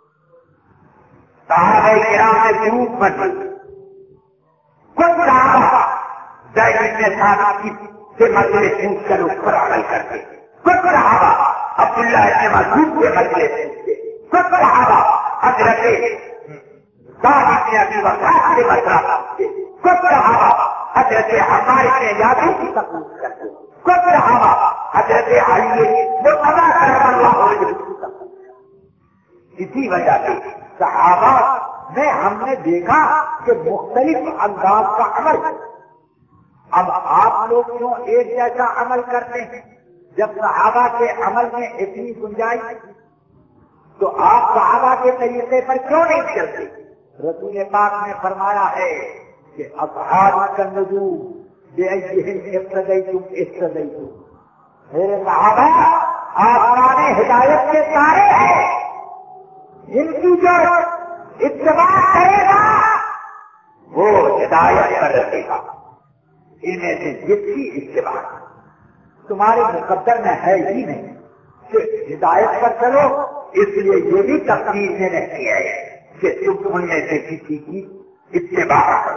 صحابہ کرام نے جھوٹ بنی. کچھ صحابہ زید بن ثابت سے مسئلے پوچھ کر اس پر عمل کرتے، کچھ صحابہ عبداللہ بن مسعود سے مسئلے پوچھتے، کچھ صحابہ حضرت سعد بن ابی وقاص سے مسئلہ پوچھتے، کچھ صحابہ حضرت عمار بن یاسر کی تقلید کرتے، کچھ صحابہ حضرت علی مرتضی کرم اللہ وجہہ کی تقلید. اسی وجہ سے صحابہ میں ہم نے دیکھا کہ مختلف انداز کا عمل ہے. اب آپ لوگ کیوں ایک جیسا عمل کرتے ہیں؟ جب صحابہ کے عمل میں اتنی گنجائش تو آپ صحابہ کے طریقے پر کیوں نہیں چلتے؟ رسول پاک نے فرمایا ہے کہ اصحابی کا نجوم بأیہم اقتدیتم اقتدیتم، میرے صحابہ آسمان ہدایت کے تارے ہیں، ان کی جو اتباع کرے گا وہ ہدایت پر رہے گا، انہیں سے جس کی اتباع تمہارے مقدر میں ہے ہی نہیں کہ ہدایت پر چلو، اس لیے یہ بھی تقدیر نے رہتی ہے کہ تم ان میں سے کسی کی اتباع کرو۔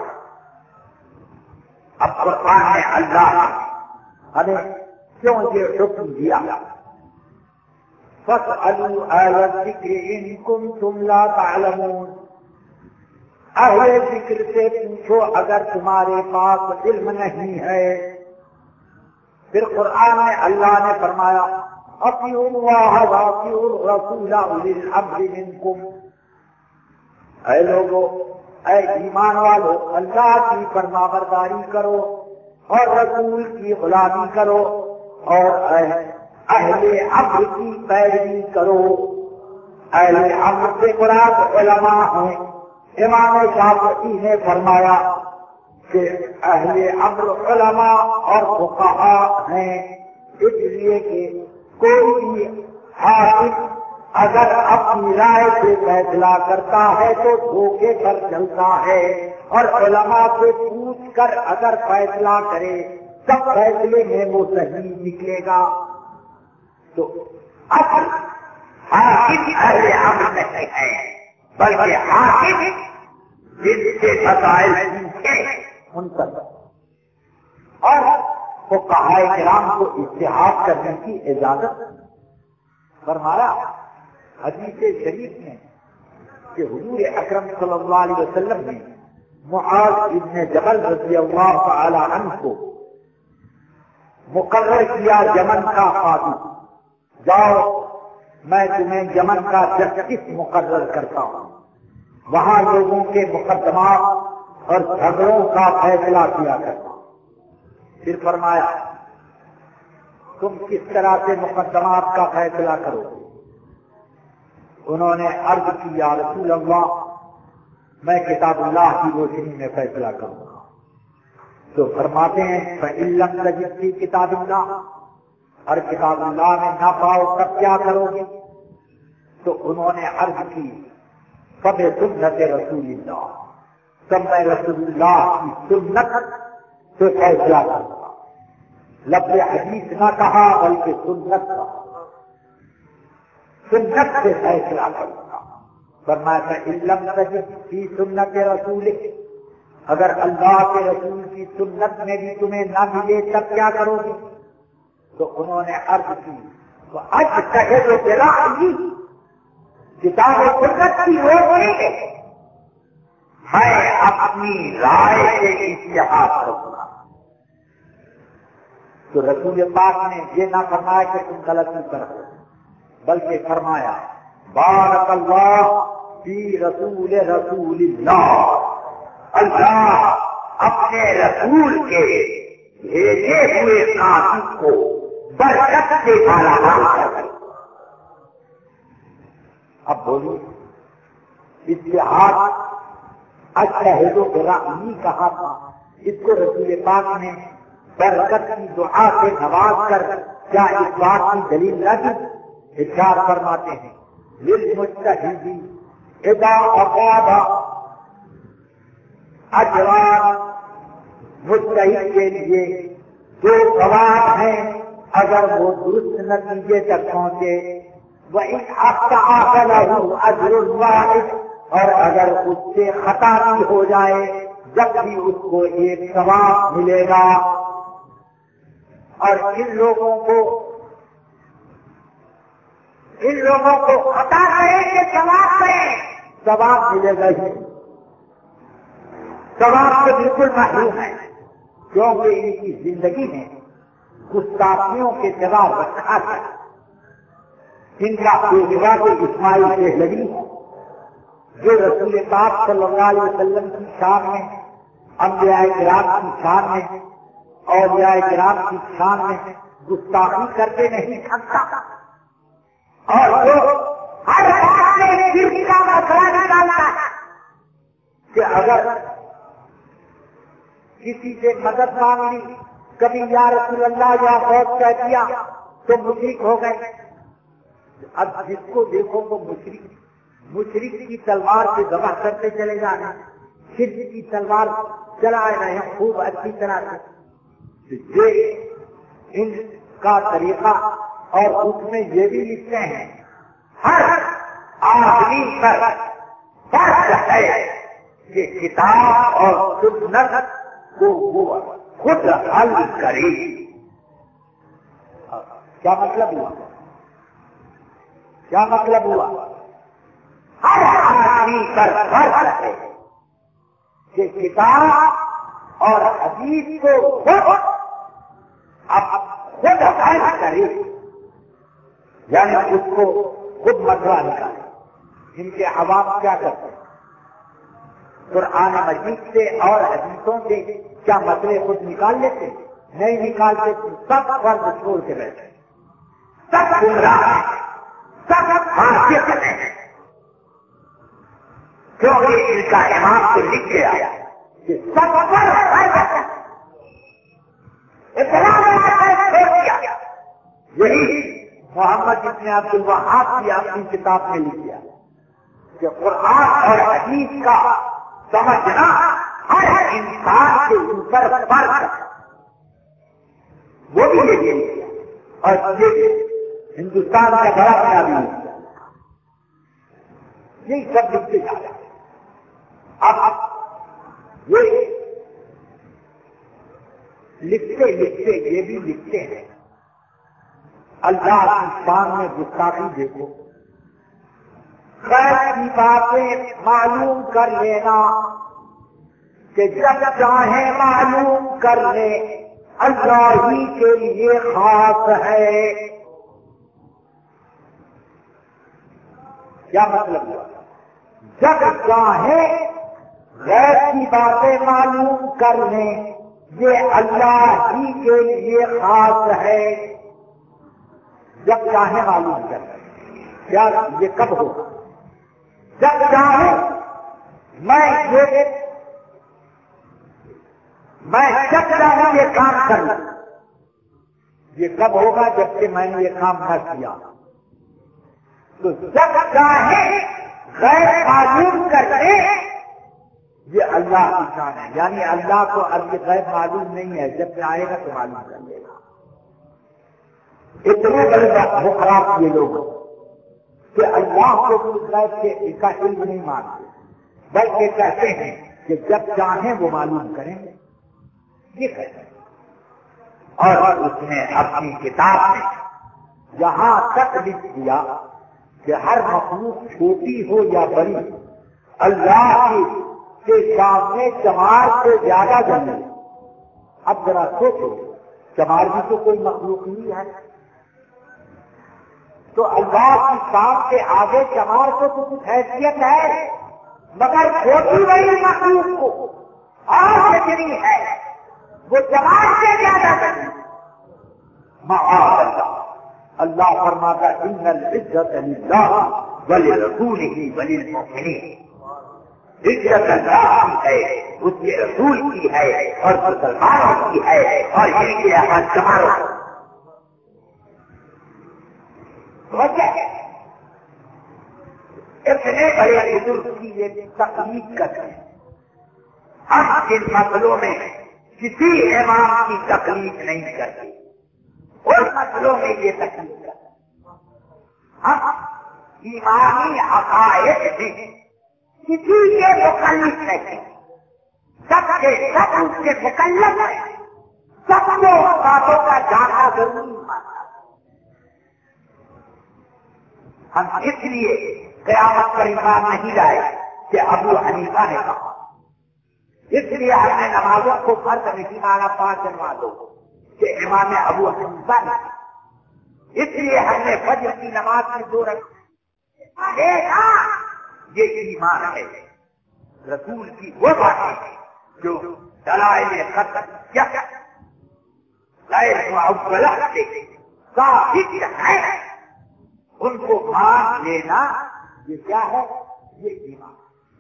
اب قرآن نے اللہ ہمیں کیوں یہ حکم دیا؟ فَاسْأَلُوا أَهْلَ الذِّكْرِ إِن كُنتُمْ لَا تَعْلَمُونَ، اہل ذکر سے پوچھو اگر تمہارے پاس علم نہیں ہے۔ پھر قرآن میں اللہ نے فرمایا اطیعوا اللہ واطیعوا الرسول اولی الامر منکم، اے لوگو، اے ایمان والو، اللہ کی فرما برداری کرو اور رسول کی غلامی کرو اور اہل امر کی پیروی کرو۔ اہل امر سے مراد علماء ہیں۔ امام شافعی نے فرمایا کہ اہل امر علماء اور فقہاء ہیں، اس لیے کہ کوئی بھی حاکم اگر اپنی رائے سے فیصلہ کرتا ہے تو دھوکے پر چلتا ہے، اور علماء سے پوچھ کر اگر فیصلہ کرے تب فیصلے میں وہ صحیح نکلے گا۔ تو اصل حاکم اہل امر نہیں ہے بلکہ حاکم جن سے مسائل پوچھے ان پر، اور فقہاء کرام کو اجتہاد کرنے کی اجازت فرمایا۔ حدیث شریف میں کہ حضور اکرم صلی اللہ علیہ وسلم نے معاذ ابن جبل رضی اللہ تعالی عنہ کو مقرر کیا یمن کا قاضی، جاؤ میں تمہیں یمن کا جسٹس مقرر کرتا ہوں، وہاں لوگوں کے مقدمات اور جھگڑوں کا فیصلہ کیا کرتا ہوں۔ پھر فرمایا تم کس طرح سے مقدمات کا فیصلہ کرو گے؟ انہوں نے عرض کی یا رسول اللہ، میں کتاب اللہ کی روشنی میں فیصلہ کروں گا۔ تو فرماتے ہیں فَإِن لَّمْ تَجِدْ فِي كِتَابِ اللَّهِ، اور کتاب اللہ میں نہ پاؤ تب کیا کرو گے؟ تو انہوں نے عرض کی فَبِسُنَّتِ رَسُولِ اللَّهِ، تب میں رسول اللہ کی سنت سے فیصلہ کروں گا۔ لفظ حدیث نہ کہا بلکہ سنت کہا، سنت سے فیصلہ کروں گا۔ فرمایا فَإِن لَّمْ تَجِدْ فِي سُنَّتِ رَسُولِهِ، اگر اللہ کے رسول کی سنت میں بھی تمہیں نہ ملے تب کیا کرو گے؟ تو انہوں نے عرض کی وَأَجْتَهِدُ بِرَأْيِي، کتاب و سنت کی روشنی ہے میں اپنی رائے سے اجتہاد کروں گا۔ تو رسول پاک نے یہ نہ فرمایا کہ تم غلطی کرو، بلکہ فرمایا بارک اللہ فی رسول رسول اللہ، اللہ اپنے رسول کے بھیجے ہوئے قاصد کو برکت سے مالامال کر۔ اب بولیے اتحاد اجتہد برأیی کہا تھا، اس کو رسول پاک نے برکت کی دعا سے نواز کر کیا اس بات کی دلیل نہ دی؟ ارشاد فرماتے ہیں للمجتہد اذا اصاب اجران، مجتہد کے لیے جو ثواب ہیں اگر وہ درست نتیجے تک پہنچے، وَإِنْ أَخْطَأَ فَلَهُ أَجْرٌ وَاحِدٌ، اور اگر اس سے خطا بھی ہو جائے جب بھی اس کو ایک ثواب ملے گا۔ اور ان لوگوں کو ان لوگوں کو خطا کریں کہ ثواب کریں، ثواب ملے گا ہی، ثواب سے بالکل محروم ہے، کیونکہ ان کی زندگی میں گستاخیوں کے جواب رکھا ہے۔ ان کا پیشوا کو اسماعیل دہلوی جو رسول پاک صلی اللہ علیہ وسلم کی شان میں، انبیاء کرام کی شان میں، اولیاء کرام کی شان میں گستاخی کرتے نہیں تھکتا، اور وہ ہر بات میں شرک کا مسئلہ نکالتا ہے کہ اگر کسی سے مدد مانگ لی، کبھی یا رسول اللہ یا فوج کہہ دیا تو مشرک ہو گئے۔ اب جس کو دیکھو وہ مشرک مشرک کی تلوار سے ذبح کرتے چلے جا رہے ہیں، شرک کی تلوار چلائے رہے ہیں خوب اچھی طرح سے۔ یہ ان کا طریقہ، اور اس میں یہ بھی لکھتے ہیں ہر آدمی پر فرض ہے کہ کتاب اور سنت کو وہ خود حل کرے۔ کیا مطلب ہوا؟ کیا مطلب ہوا؟ ہر آدمی پر فرض ہے کہ کتاب اور حدیث کو خود اب خود حل کرے، یعنی اس کو خود مسئلہ نکالے۔ ان کے عوام کیا کرتے ہیں؟ قرآن مجید سے اور حدیثوں سے کیا مسئلے خود نکال لیتے؟ نہیں نکالتے، سب فرض چھوڑ کے بیٹھے، سب گمراہ ہیں، سب فاسق ہیں، کیونکہ ان کا امام سے لکھ گیا کہ سب پر فرض ہے۔ اتنا چھوڑ دیا۔ یہی محمد ابن عبد الوہاب کی اپنی کتاب میں لکھ دیا کہ قرآن اور حدیث کا سمجھنا ہر انسان کے اوپر فرض ہے۔ وہ بھی یہ لکھ دیا، اور یہ ہندوستان کا بڑا خیال نہیں کیا، یہی سب لکھتے جا رہے ہیں۔ اب یہ لکھتے لکھتے یہ بھی لکھتے ہیں اللہ کی شان میں گستاخی دیکھو، غیر کی باتیں معلوم کر لینا کہ جب چاہیں معلوم کر لے، اللہ ہی کے لیے خاص ہے۔ کیا مطلب ہے؟ جب چاہیں غیر کی باتیں معلوم کر لیں، یہ اللہ ہی کے لیے خاص ہے۔ جب چاہیں معلوم کر لیں، کیا یہ کب ہوگا؟ جب چاہیں میں یہ میں جب چاہوں یہ کام کر لوں، یہ کب ہوگا؟ جب کہ میں نے یہ کام نہ کیا۔ تو جب چاہیں غیر معلوم کرتے، یہ اللہ کی شان ہے، یعنی اللہ کو اب یہ غیر معلوم نہیں ہے، جب چاہے گا تو معلوم کر لے گا۔ اتنے بڑے خراب یہ لوگ کہ اللہ کو بھی غیب سے اس کا علم نہیں مانتے، بلکہ کہتے ہیں کہ جب چاہیں وہ معلوم کریں گے، یہ کہتے ہیں۔ اور اس نے اپنی کتاب میں یہاں تک لکھ دیا کہ ہر مخلوق چھوٹی ہو یا بڑی، اللہ کے سامنے چمار سے زیادہ جنگل۔ اب ذرا سوچو، چمار بھی تو کوئی مخلوق نہیں ہے، تو اللہ کی شان کے آگے چمار کو تو کچھ حیثیت ہے، مگر چھوٹی بڑی مخلوق کو اور جتنی ہے وہ چمار سے زیادہ نہیں۔ معاذ اللہ، اللہ فرماتا ان العزت للہ ولرسولہ وللمؤمنین۔ عزت اللہ کی ہے، اس کے رسول کی ہے، اور مسلمانوں کی ہے، اور یہ کہ ہر چماروں اتنے بڑے بزرگ کی یہ تقلید کرتے ہیں۔ ہم ان مسئلوں میں کسی امام کی تقلید نہیں کرتے، ان مسئلوں میں یہ تقلید کرتے ہیں۔ ہم ایمانی عقائد میں کسی کے مکلف نہیں، سب کے سب اس کے مکلف ہیں، سب کو باتوں کا جاننا ضروری مانتا۔ ہم اس لیے قیامت پر ایمان نہیں لائے کہ ابو حنیفہ نے کہا، اس لیے ہم نے نمازوں کو فرض نہیں مانا پانچ نمازوں کہ امام ابو حنیفہ نے، اس لیے ہم نے فجر کی نماز میں دو رکعت یہ ایمان ہے۔ رسول کی وہ باتیں جو دلائل قطع کیا غیر معولہ سے ثابت ہے، ان کو مان لینا یہ کیا ہے؟ یہ ایمان۔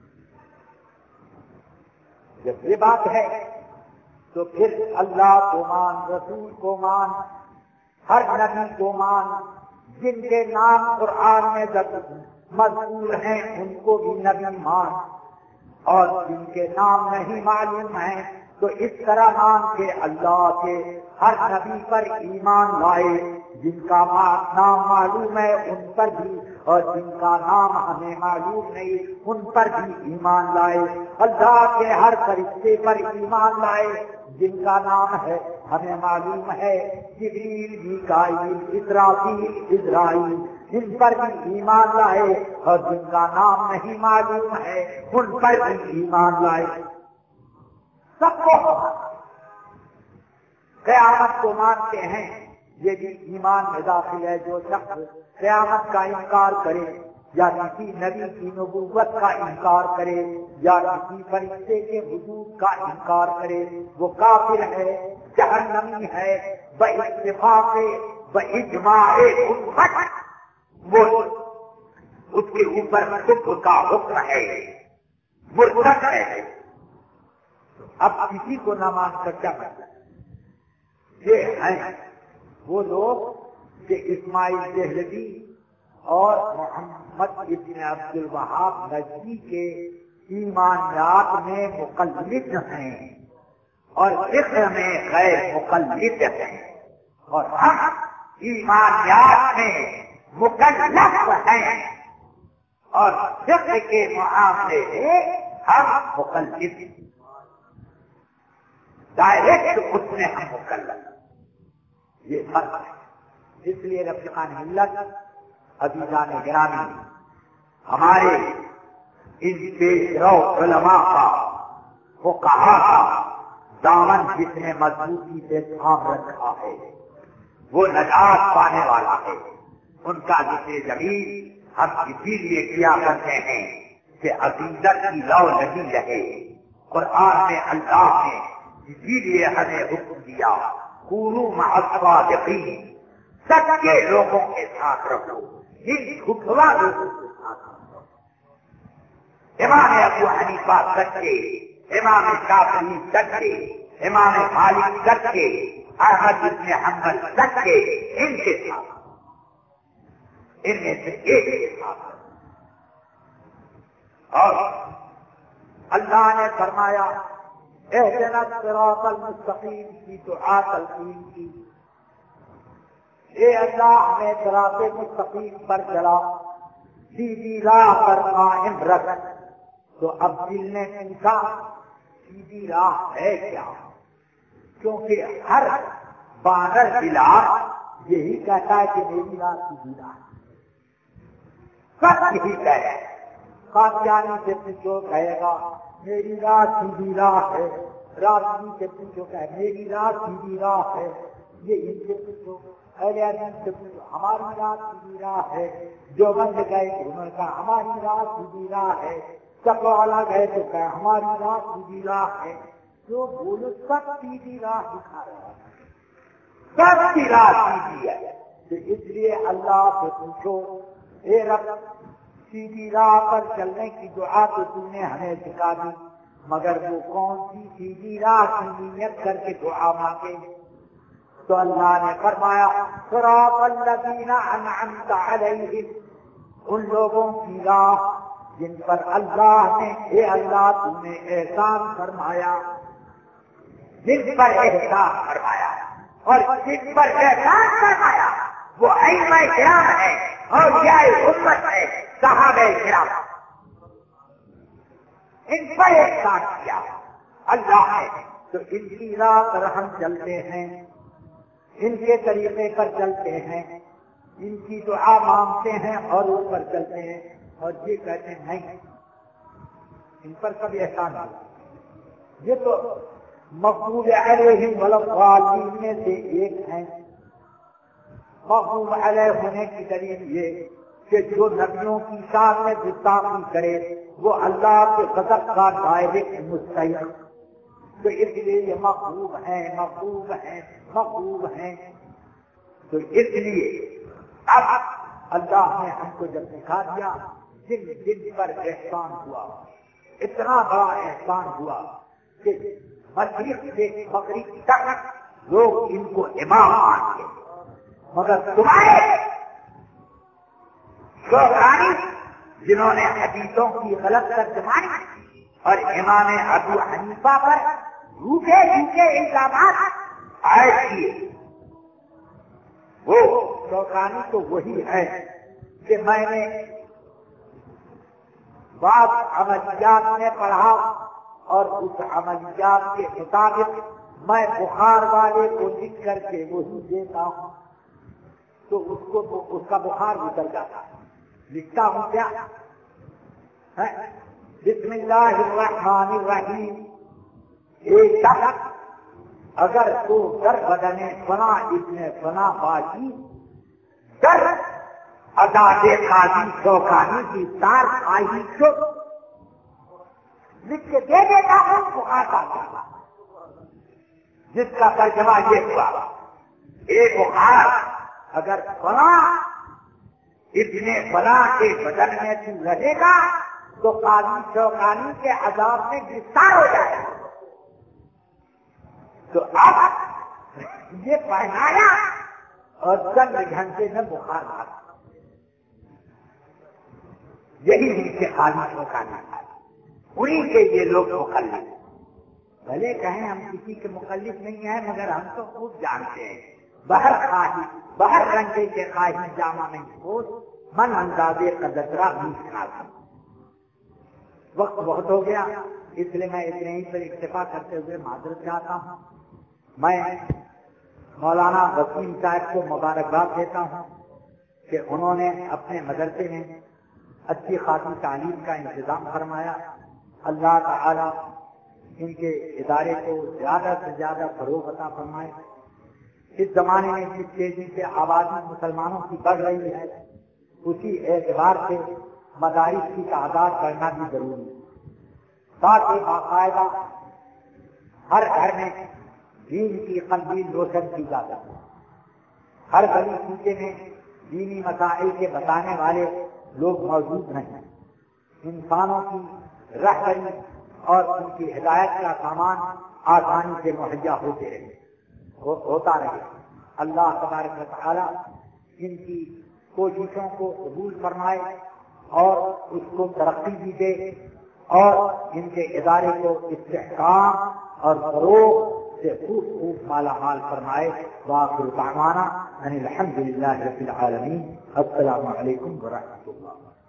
جب یہ بات ہے تو پھر اللہ کو مان، رسول کو مان، ہر نبی کو مان، جن کے نام قرآن میں مذکور ہیں ان کو بھی نبی مان، اور جن کے نام نہیں معلوم ہیں تو اس طرح مان کے اللہ کے ہر نبی پر ایمان لائے، جن کا نام معلوم ہے ان پر بھی، اور جن کا نام ہمیں معلوم نہیں ان پر بھی ایمان لائے۔ اللہ کے ہر فرشتے پر ایمان لائے، جن کا نام ہے ہمیں معلوم ہے، جبریل، میکائیل، اسرافیل، عزرائیل، ان پر بھی ایمان لائے، اور جن کا نام نہیں معلوم ہے ان پر بھی ایمان لائے۔ سب کو قیامت کو مانتے ہیں، یہ بھی ایمان میں داخل ہے۔ جو شخص قیامت کا انکار کرے، یا کسی نبی کی نبوت کا انکار کرے، یا کسی فرشتے کے وجود کا انکار کرے، وہ کافر ہے، جہنمی ہے، باتفاق باجماع امت، وہ اس کے اوپر کفر کا حکم ہے، مرتد ہے۔ اب کسی کو نہ مان کر کیا مطلب؟ یہ ہیں وہ لوگ کہ اسماعیل دہلوی اور محمد ابن عبد الوہاب نجدی کے ایمانیات میں مقلد ہیں اور فقہ میں غیر مقلد ہیں، اور ہم ایمانیات میں مکلف ہیں اور فقہ کے معاملے میں ہم مقلد ہیں، ڈائریکٹ اس میں ہم مکلف۔ یہ فرق ہے۔ اس لیے رفیقان ملت، عزیزان گرامی، ہمارے ان پیش رو علماء کا، فقہاء کا دامن جس نے مضبوطی سے تھام رکھا ہے وہ نجات پانے والا ہے۔ ان کا ذکر جمیل ہم اسی لیے کیا کرتے ہیں کہ عقیدت کی لو نہیں رہے۔ قرآن میں اللہ نے اسی لیے ہمیں حکم دیا، کونوا مع الصادقین، سچے لوگوں کے ساتھ رہو، ان جھوٹلا لوگوں کے ساتھ رہو۔ امام ابو حنیفہ سچے، امام شافعی سچے، امام مالک سچے، احمد بن حنبل سچے، ان کے ساتھ، ان میں سے ایک کے ساتھ۔ اور اللہ نے فرمایا اہدنا الصراط المستقیم کی دعا تلقین کی، اے اللہ ہمیں صراط مستقیم پر چلا، سیدھی راہ پر قائم رکھ۔ تو اب دل نے پوچھا سیدھی راہ ہے کیا؟ کیونکہ ہر بانر بلاس یہی کہتا ہے کہ میری راہ سیدھی راہ ہے، سب یہی کہے۔ قادیانی سے پوچھو کہے گا میری راہ سیدھی راہ ہے، رافضی سے پوچھو کہ میری راہ سیدھی راہ ہے، یہ ان سے پوچھو، اہل حدیث سے پوچھو ہماری راہ سیدھی راہ ہے، جو بند گئے انہوں نے کہا ہماری راہ سیدھی راہ ہے، سب والا گئے تو کہا ہماری راہ سیدھی راہ ہے۔ جو بولو سب سیدھی راہ دکھا رہا ہے، سب کی راہ سیدھی ہے۔ تو اس لیے اللہ سے پوچھو اے رب سیدھی راہ پر چلنے کی دعا تو تم نے ہمیں سکھا دی، مگر وہ کون سی سیدھی راہ کی نیت کر کے دعا مانگے؟ تو اللہ نے فرمایا صراط الذین انعمت علیہم، ان لوگوں کی راہ جن پر اللہ نے اے اللہ تم نے احسان فرمایا، جن پر احسان فرمایا، اور جن پر احسان فرمایا وہ ائمہ کرام ہے، اولیاء امت ہے، صحابہ کرام، ان پر احسان کیا اللہ ہے۔ تو ان کی راہ پر ہم چلتے ہیں، ان کے طریقے پر چلتے ہیں، ان کی دعا مانگتے ہیں اور اس پر چلتے ہیں، اور یہ کہتے ہیں نہیں ان پر کبھی احسان نہیں۔ یہ تو مغضوب علیہم والضالین میں سے ایک ہیں۔ مغضوب علیہ ہونے کی دلیل یہ کہ جو نبیوں کی شان میں گستاخی کرے وہ اللہ کے غضب کا ڈائریکٹ مستحق، تو اس لیے یہ محبوب ہیں محبوب ہیں محبوب ہیں. تو اس لیے اب اللہ نے ہم کو جب دکھا دیا جن جن پر احسان ہوا، اتنا بڑا احسان ہوا کہ مشرق سے مغرب تک لوگ ان کو امام مانتے، مگر تمہارے شوقانی جنہوں نے حدیثوں کی غلط ترجمانی اور امام ابو حنیفہ پر جھوٹے جھوٹے الزامات عائد کیے، وہ شوقانی تو وہی ہے کہ میں نے بعض عملیات میں پڑھا اور اس عملیات کے مطابق میں بخار والے کو لکھ کر کے وہی دیتا ہوں تو اس کو تو اس کا بخار اتر جاتا ہے. لکھتا ہوں کیا ہے؟ بسم اللہ الرحمن الرحیم. ایک شخص اگر تو در بدنے فنا ابن فنا باشی در عداد قاضی شوقانی کی تار آئی تو لکھ کے دے دیتا ہوں بخار کا، جس کا ترجمہ یہ ہوا ایک بخار اگر فنا ابن فنا کے بدن میں تو رہے گا تو قاضی شوقانی کے عذاب میں گرفتار ہو جائے گا. تو اب یہ پہنایا اور چند گھنٹے میں بخار بھاگا. یہی ان کے قاضی شوقانی ہے، انہیں کے یہ لوگ مخلف. بھلے کہیں ہم کسی کے مخلف نہیں ہیں مگر ہم تو خوب جانتے ہیں بہر خواہی بہر رنگے کے خواہی جامع میں پوش من اندازے قدرا بیس کھا. وقت بہت ہو گیا اس لیے میں اتنے ہی پر اکتفا کرتے ہوئے معذرت چاہتا ہوں. میں مولانا وسیم صاحب کو مبارکباد دیتا ہوں کہ انہوں نے اپنے مدرسے میں اچھی خاصی تعلیم کا انتظام فرمایا. اللہ تعالی ان کے ادارے کو زیادہ سے زیادہ فروغ عطا فرمائے. اس زمانے میں جس تیزی سے آبادی مسلمانوں کی بڑھ رہی ہے اسی اعتبار سے مدارس کی تعداد بڑھنا بھی ضروری ہے تاکہ باقاعدہ ہر گھر میں دین کی قندیل روشن کی جا سکے. ہر گلی کوچے میں دینی مسائل کے بتانے والے لوگ موجود نہیں. انسانوں کی رہبری اور ان کی ہدایت کا سامان آسانی سے مہیا ہوتے رہے ہوتا رہے. اللہ تبارک و تعالی ان کی کوششوں کو قبول فرمائے اور اس کو ترقی بھی دے اور ان کے ادارے کو استحکام اور فروغ سے خوب خوب مالا مال فرمائے. وآخر دعوانا ان الحمد للہ رب العالمین. السلام علیکم ورحمۃ اللہ.